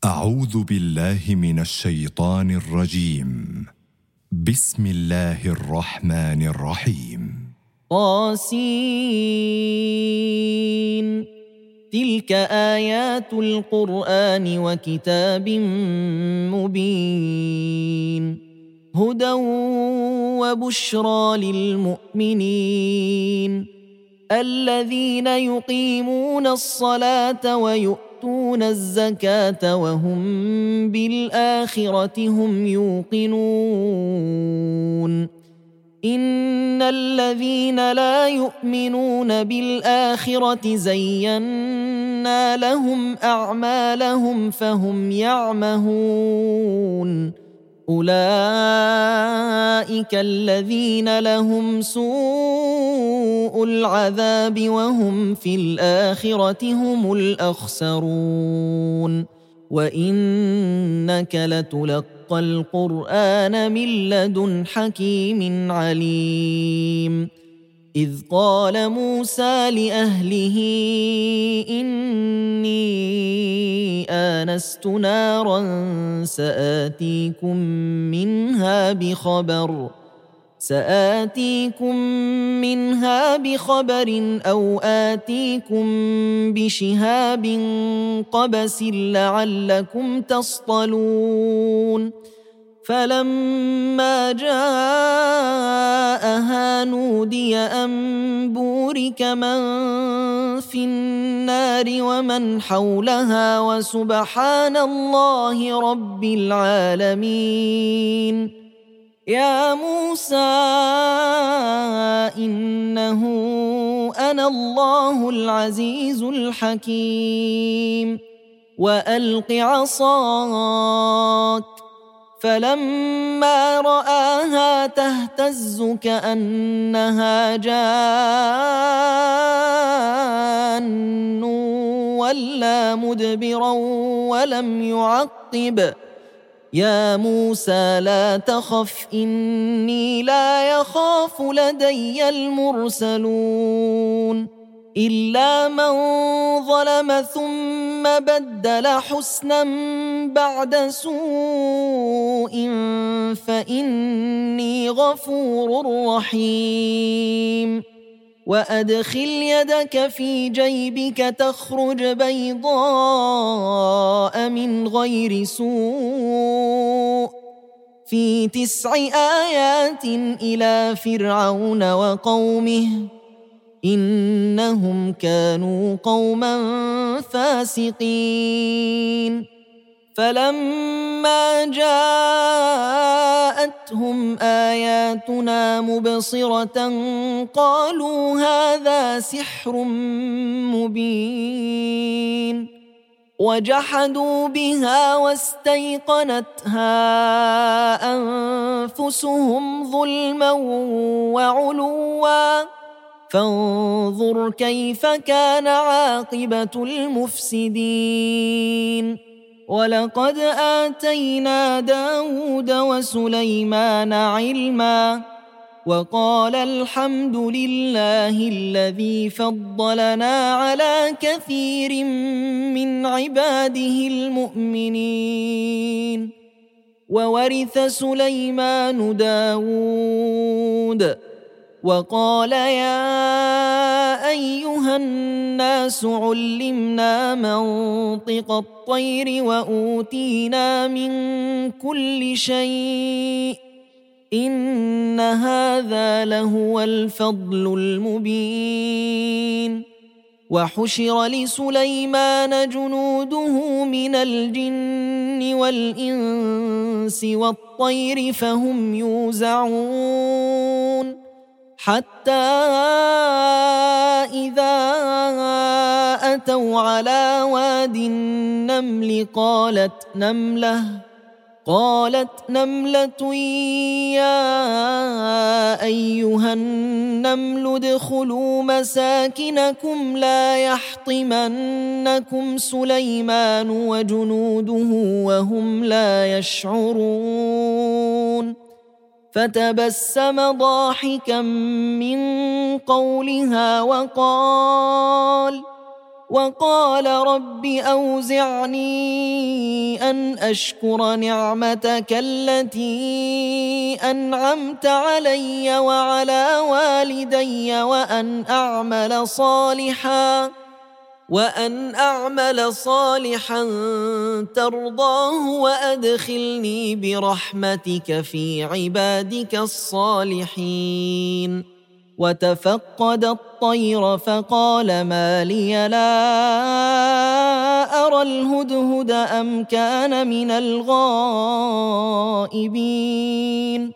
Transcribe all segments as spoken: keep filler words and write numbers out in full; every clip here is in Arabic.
أعوذ بالله من الشيطان الرجيم. بسم الله الرحمن الرحيم. طاسين. تلك آيات القرآن وكتاب مبين، هدى وبشرى للمؤمنين الذين يقيمون الصلاة ويؤتون الزكاة وهم بالآخرة هم يوقنون. إن الذين لا يؤمنون بالآخرة زينا لهم أعمالهم فهم يعمهون. أولئك الذين لهم سوء العذاب وهم في الآخرة هم الأخسرون. وإنك لتلقى القرآن من لدن حكيم عليم. إذ قال موسى لأهله إني آنست نارا سآتيكم منها بخبر سآتيكم منها بخبر أو آتيكم بشهاب قبس لعلكم تصطلون. فلما جاءها نودي أن بورك من في النار ومن حولها وسبحان الله رب العالمين. يا موسى إنه أنا الله العزيز الحكيم. وألق عصاك. فلما رآها تهتز كأنها جان ولا مدبرا ولم يعقب. يا موسى لا تخف إني لا يخاف لدي المرسلون. إلا من ظلم ثم بدل حسنا بعد سوء فإني غفور رحيم. وأدخل يدك في جيبك تخرج بيضاء من غير سوء في تسع آيات إلى فرعون وقومه إنهم كانوا قوما فاسقين. فلما جاءتهم آياتنا مبصرة قالوا هذا سحر مبين. وجحدوا بها واستيقنتها أنفسهم ظلما وعلوا فانظر كيف كان عاقبة المفسدين. ولقد آتينا داود وسليمان علما وقال الحمد لله الذي فضلنا على كثير من عباده المؤمنين. وورث سليمان داود وقال يا أيها الناس علمنا منطق الطير وأوتينا من كل شيء إن هذا لهو الفضل المبين. وحشر لسليمان جنوده من الجن والإنس والطير فهم يوزعون. حتى إذا أتوا على واد النمل قالت نملة قالت نملة يا أيها النمل ادخلوا مساكنكم لا يحطمنكم سليمان وجنوده وهم لا يشعرون. فتبسم ضاحكا من قولها وقال وقال رب أوزعني أن أشكر نعمتك التي أنعمت علي وعلى والدي وأن أعمل صالحاً وأن أعمل صالحا ترضاه وأدخلني برحمتك في عبادك الصالحين. وتفقد الطير فقال ما لي لا أرى الهدهد أم كان من الغائبين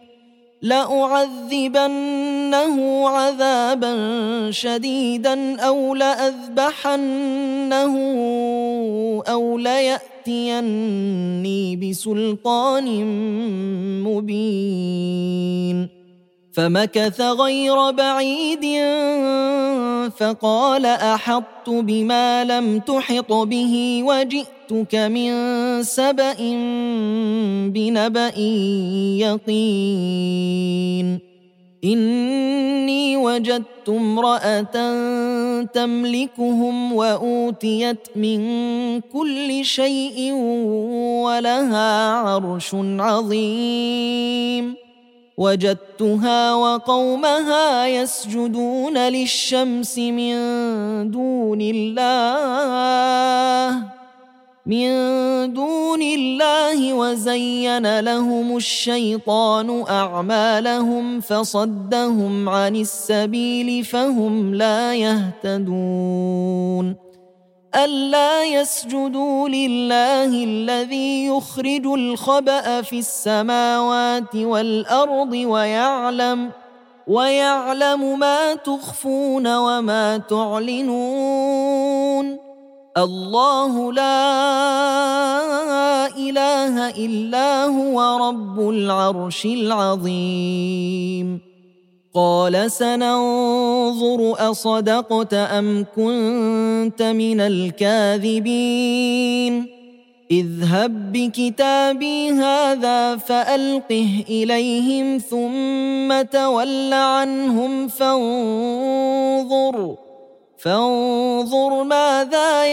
لأعذبنه عذابا شديدا أو لأذبحنه أو ليأتيني بسلطان مبين. فمكث غير بعيد فقال أحطت بما لم تحط به وجئتك من سبأ بنبأ يقين. إني وجدت امرأة تملكهم وأوتيت من كل شيء ولها عرش عظيم. وجدتها وقومها يسجدون للشمس من دون الله من دون الله وزين لهم الشيطان أعمالهم فصدهم عن السبيل فهم لا يهتدون. ألا يسجدوا لله الذي يخرج الخبأ في السماوات والأرض ويعلم ويعلم ما تخفون وما تعلنون. الله لا إله إلا هو رب العرش العظيم. قال سننظر أصدقت أم كنت من الكاذبين. اذهب بكتابي هذا فألقه إليهم ثم تول عنهم فانظر فانظر ماذا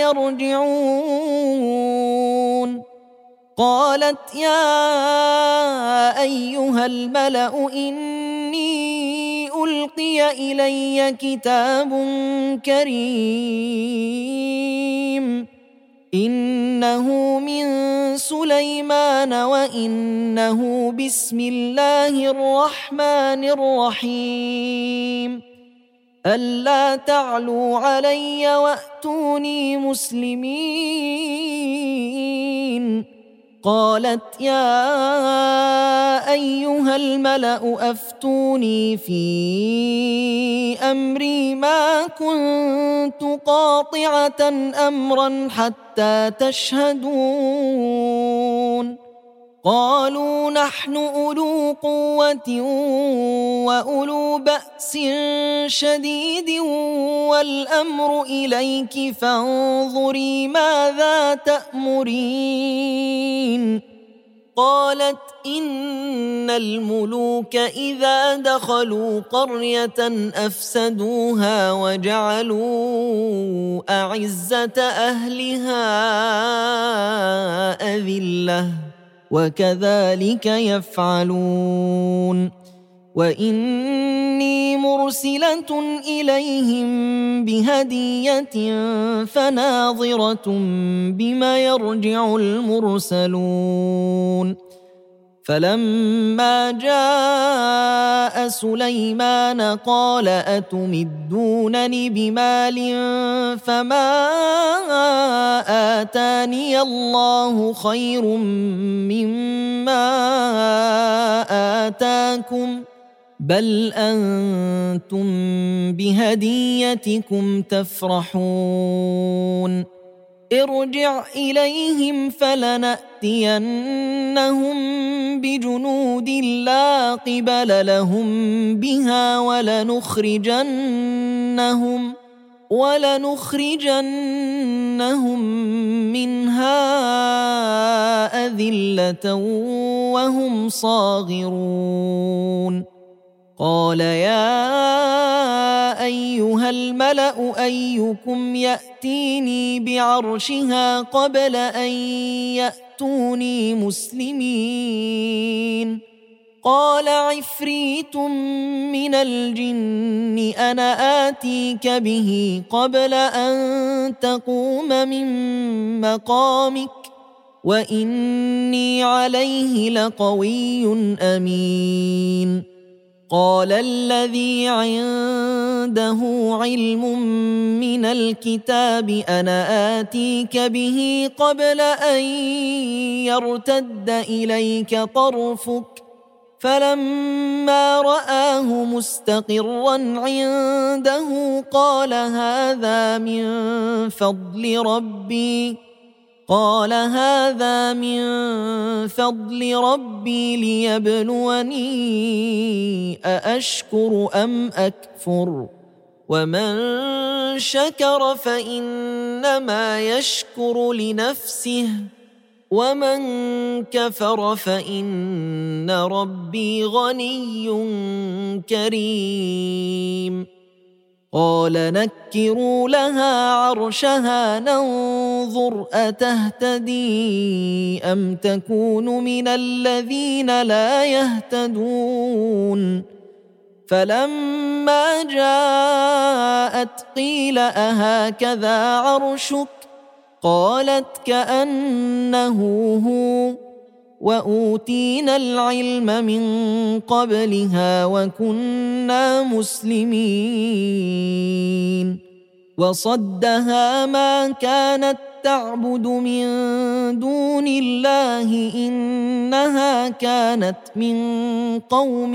يرجعون. قالت يا أيها الملأ إني ألقي إلي كتاب كريم إنه من سليمان وإنه بسم الله الرحمن الرحيم ألا تعلوا علي وأتوني مسلمين. قالت يا أيها الملأ أفتوني في أمري ما كنت قاطعة أمرا حتى تشهدون. قالوا نحن أولو قوة وأولو بأس شديد والأمر إليك فانظري ماذا تأمرين. قالت إن الملوك إذا دخلوا قرية أفسدوها وجعلوا أعزة أهلها أذلة وكذلك يفعلون. وإني مرسلة إليهم بهدية فناظرة بما يرجع المرسلون. فلما جاء سليمان قال أتمدونني بمال فما آتاني الله خير مما آتاكم بل أنتم بهديتكم تفرحون. ارجع إليهم فلنأتينهم بجنود لا قبل لهم بها ولنخرجنهم ولنخرجنهم منها أذلة وهم صاغرون. قال يا أيها الملأ أيكم يأتيني بعرشها قبل أن يأتوني مسلمين قال عفريت من الجن أنا آتيك به قبل أن تقوم من مقامك وإني عليه لقوي أمين قال الذي عنده علم من الكتاب أنا آتيك به قبل أن يرتد إليك طرفك فلما رآه مستقرا عنده قال هذا من فضل ربي قال هذا من فضل ربي ليبلوني أأشكر أم أكفر ومن شكر فإنما يشكر لنفسه ومن كفر فإن ربي غني كريم قال نكروا لها عرشها ننظر أتهتدي أم تكون من الذين لا يهتدون فلما جاءت قيل أهكذا عرشك قالت كأنه هو وأوتينا العلم من قبلها وكنا مسلمين وصدها ما كانت تعبد من دون الله إنها كانت من قوم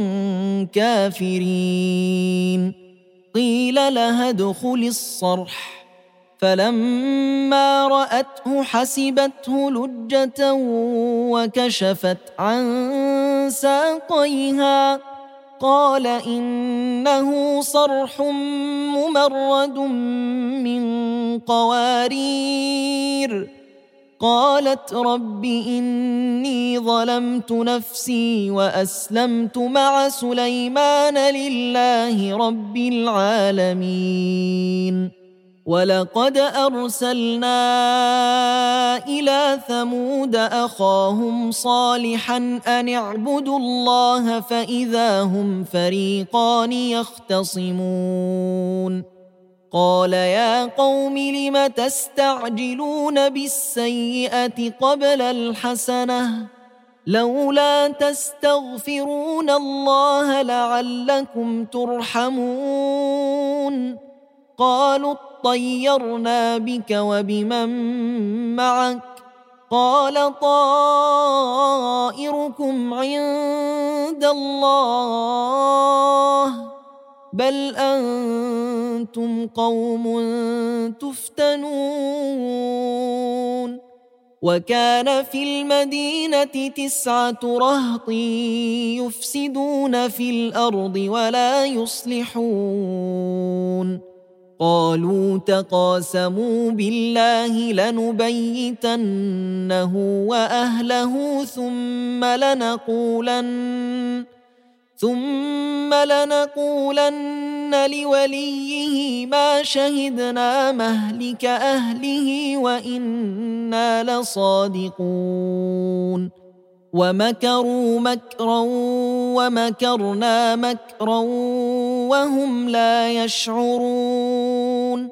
كافرين قيل لها ادخل الصرح فلما رأته حسبته لجة وكشفت عن ساقيها قال إنه صرح ممرد من قوارير قالت رب إني ظلمت نفسي وأسلمت مع سليمان لله رب العالمين ولقد أرسلنا إلى ثمود أخاهم صالحا أن اعبدوا الله فإذا هم فريقان يختصمون قال يا قوم لم تستعجلون بالسيئة قبل الحسنة لولا تستغفرون الله لعلكم ترحمون قالوا طيرنا بك وبمن معك قال طائركم عند الله بل أنتم قوم تفتنون وكان في المدينة تسعة رهط يفسدون في الأرض ولا يصلحون قالوا تقاسموا بالله لنبيتنه وأهله ثم لنقولن ثم لنقولن لوليه ما شهدنا مهلك أهله وإنا لصادقون ومكروا مكرا ومكرنا مكرا وهم لا يشعرون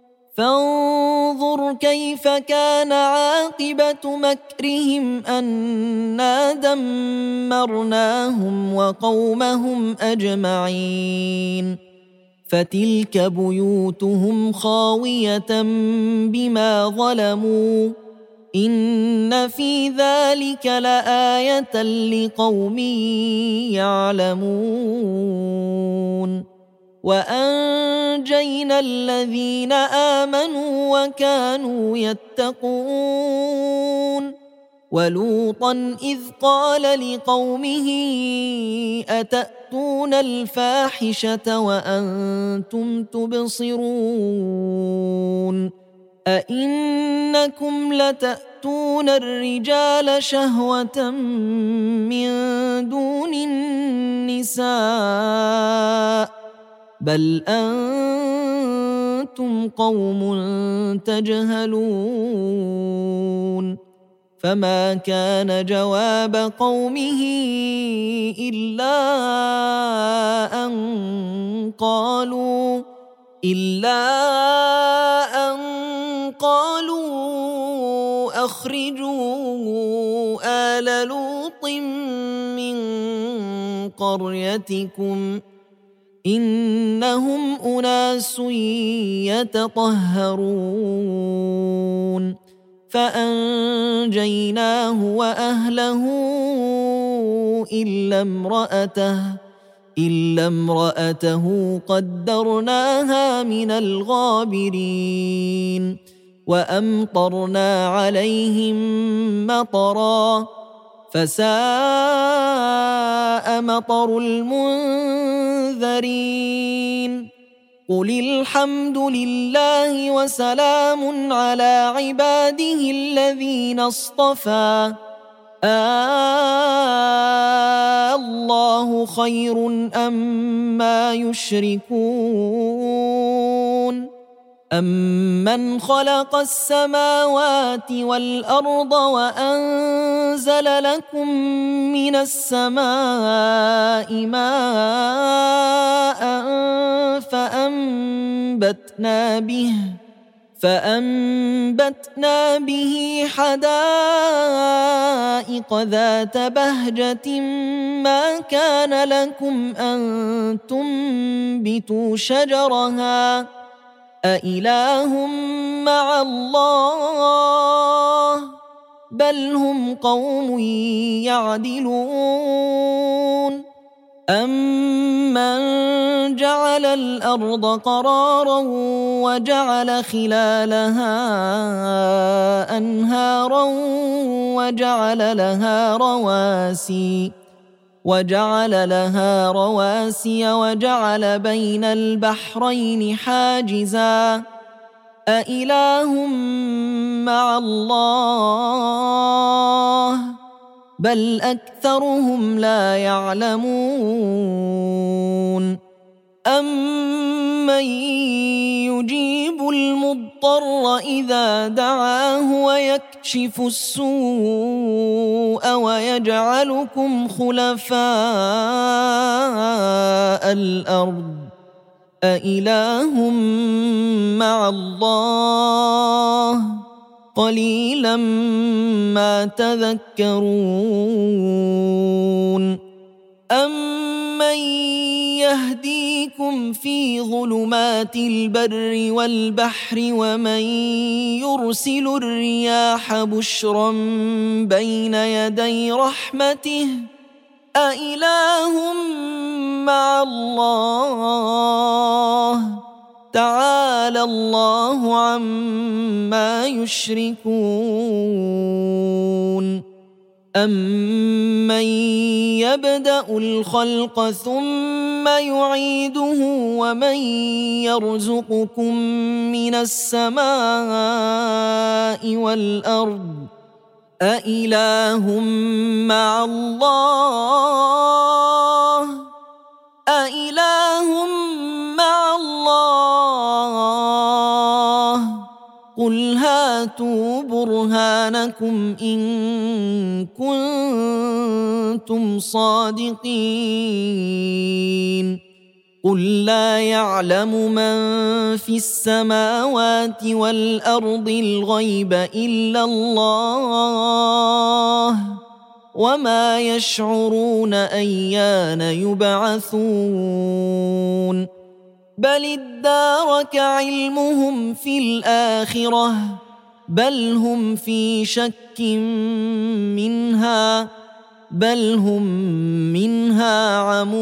فانظر كيف كان عاقبة مكرهم أنا دمرناهم وقومهم أجمعين فتلك بيوتهم خاوية بما ظلموا إن في ذلك لآية لقوم يعلمون وأنجينا الذين آمنوا وكانوا يتقون ولوطا إذ قال لقومه أتأتون الفاحشة وأنتم تبصرون أئنكم لتأتون الرجال شهوة من دون النساء بل أنتم قوم تجهلون فما كان جواب قومه إلا أن قالوا إلا أن قالوا أخرجوا آل لوط من قريتكم إنهم أناس يتطهرون فأنجيناه وأهله إلا امرأته إلا امرأته قدرناها من الغابرين وأمطرنا عليهم مطرا فساء مطر المنذرين قل الحمد لله وسلام على عباده الذين اصطفى آه الله خير أما يشركون أمن خلق السماوات والأرض وأنزل لكم من السماء ماء فأنبتنا به فأنبتنا به حدائق ذات بهجة ما كان لكم أن تنبتوا شجرها أإله مع الله بل هم قوم يعدلون أمن جعل الأرض قرارا وجعل خلالها أنهارا وجعل لها رواسي وجعل لها رواسي وجعل بين البحرين حاجزا أإله مع الله بل أكثرهم لا يعلمون أمن يجيب المضطر إذا دعاه ويكشف السوء ويجعلكم خلفاء الأرض أإله مع الله قليلا ما تذكرون أمن يهديكم في ظلمات البر والبحر ومن يرسل الرياح بشرا بين يدي رحمته أإله مع الله تعالى الله عما يشركون أمن يبدأ الخلق ثم يعيده ومن يرزقكم من السماء والأرض أإله مع الله أإله مع الله قل هاتوا برهانكم إن كنتم صادقين قل لا يعلم من في السماوات والأرض الغيب إلا الله وما يشعرون أيان يبعثون بل ادارك علمهم في الآخرة بل هم في شك منها بل هم منها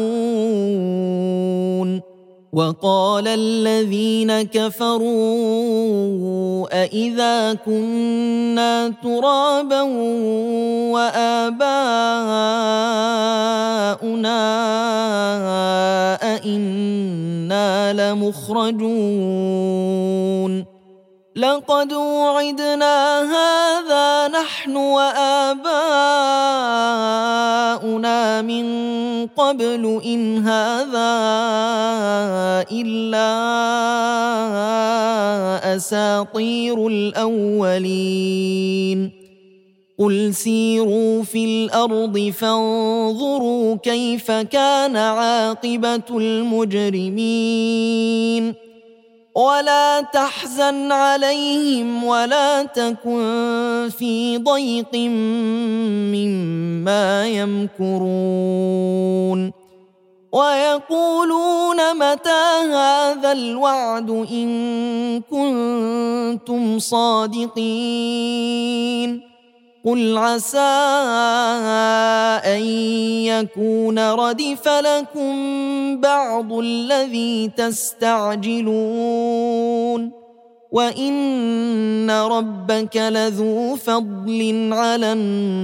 عمون وقال الذين كفروا أإذا كنا ترابا وآباؤنا أإنا لمخرجون لقد وعدنا هذا نحن وآباؤنا من قبل إن هذا إلا أساطير الأولين قل سيروا في الأرض فانظروا كيف كان عاقبة المجرمين ولا تحزن عليهم ولا تكن في ضيق مما يمكرون ويقولون متى هذا الوعد إن كنتم صادقين قل عسى أن يكون ردف لكم بعض الذي تستعجلون وإن ربك لذو فضل على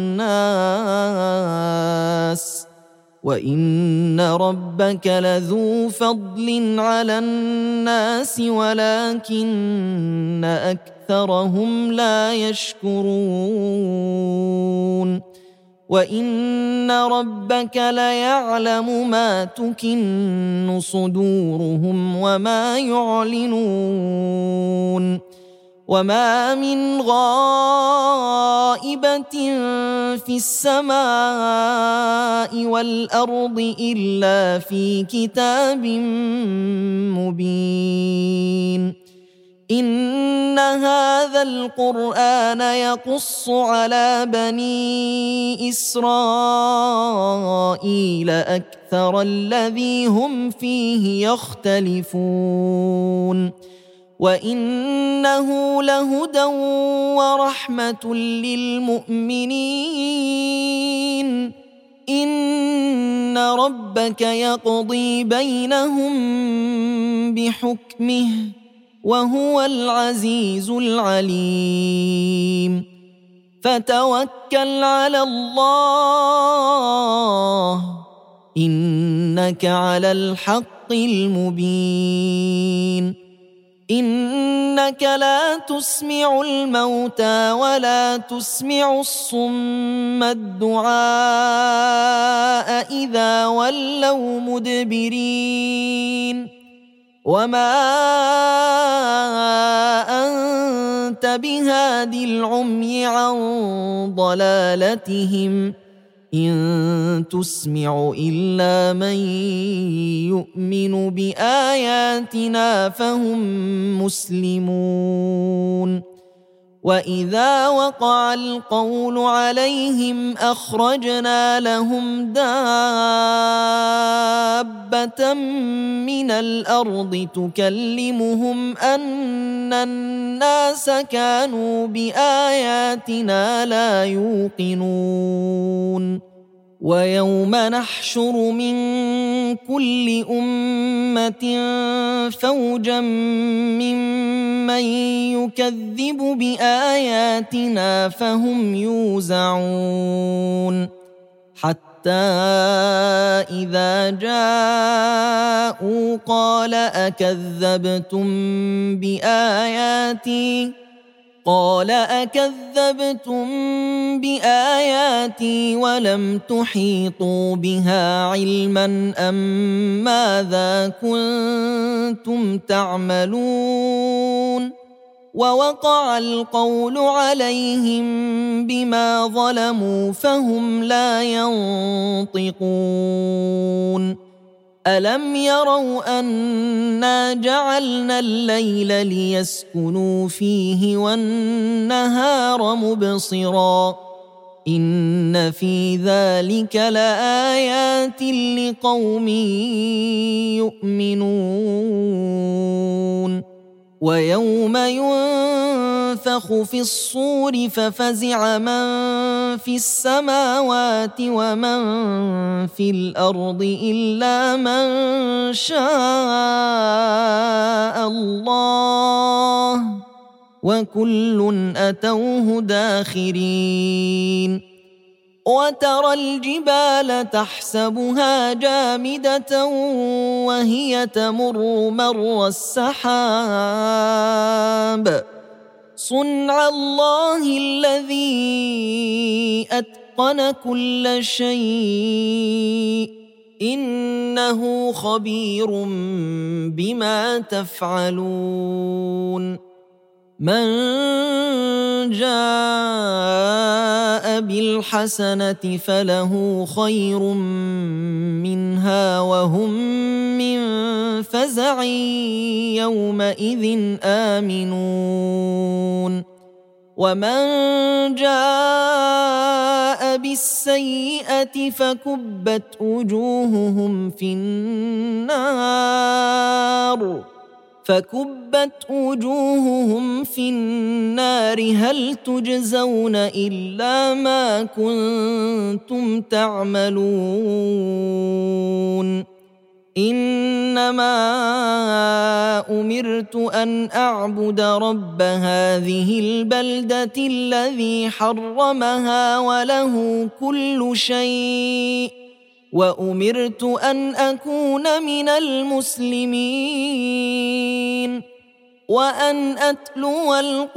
الناس وإن ربك لذو فضل على الناس ولكن أكثرهم لا يشكرون وإن ربك ليعلم ما تكن صدورهم وما يعلنون وما من غائبة في السماء والأرض إلا في كتاب مبين إن هذا القرآن يقص على بني إسرائيل أكثر الذي هم فيه يختلفون وإنه لهدى ورحمة للمؤمنين إن ربك يقضي بينهم بحكمه وهو العزيز العليم فتوكل على الله إنك على الحق المبين إنك لا تسمع الموتى ولا تسمع الصم الدعاء إذا ولوا مدبرين وما أنت بهاد العمي عن ضلالتهم إن تسمع إلا من يؤمن بآياتنا فهم مسلمون وإذا وقع القول عليهم أخرجنا لهم دابة من الأرض تكلمهم أن الناس كانوا بآياتنا لا يوقنون ويوم نحشر من كل أمة فوجا ممن يكذب بآياتنا فهم يوزعون حتى إذا جاءوا قال أكذبتم بآياتي قال أكذبتم بآياتي ولم تحيطوا بها علما أم ماذا كنتم تعملون ووقع القول عليهم بما ظلموا فهم لا ينطقون ألم يروا أنا جعلنا الليل ليسكنوا فيه والنهار مبصرا إن في ذلك لآيات لقوم يؤمنون ويوم ينفخ في الصور ففزع من في السماوات ومن في الأرض إلا من شاء الله وكل أتوه داخرين وترى الجبال تحسبها جامدة وهي تمر مر السحاب صنع الله الذي أتقن كل شيء إنه خبير بما تفعلون من جاء بالحسنة فله خير منها وهم من فزع يومئذ آمنون ومن جاء بالسيئة فكبت وجوههم في النار فكبت وجوههم في النار هل تجزون إلا ما كنتم تعملون إنما أمرت أن أعبد رب هذه البلدة الذي حرمها وله كل شيء وأمرت أن أكون من المسلمين وأن أتلو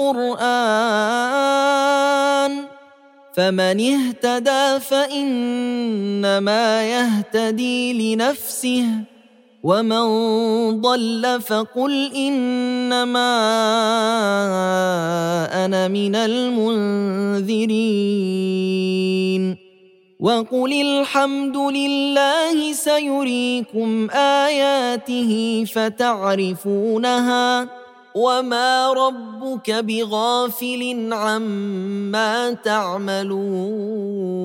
القرآن فمن اهتدى فإنما يهتدي لنفسه ومن ضل فقل إنما أنا من المنذرين وقل الحمد لله سيريكم آياته فتعرفونها وما ربك بغافل عما تعملون